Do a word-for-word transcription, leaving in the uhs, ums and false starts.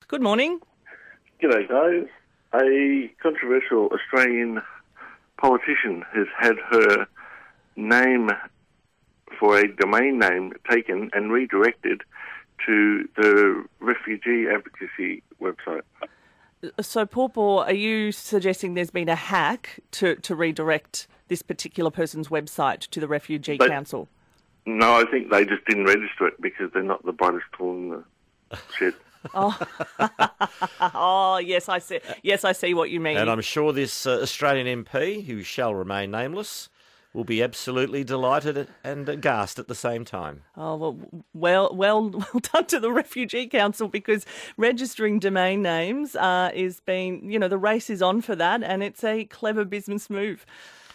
Good morning. G'day, guys. A controversial Australian politician has had her name for a domain name taken and redirected to the refugee advocacy website. So, Paw Paw, are you suggesting there's been a hack to, to redirect this particular person's website to the Refugee But- Council? No, I think they just didn't register it because they're not the brightest tool in the shed. Oh, oh, yes, I see. Yes, I see what you mean. And I'm sure this uh, Australian M P, who shall remain nameless, will be absolutely delighted and aghast at the same time. Oh, well, well, well, well done to the Refugee Council, because registering domain names uh, is being, you know, the race is on for that, and it's a clever business move.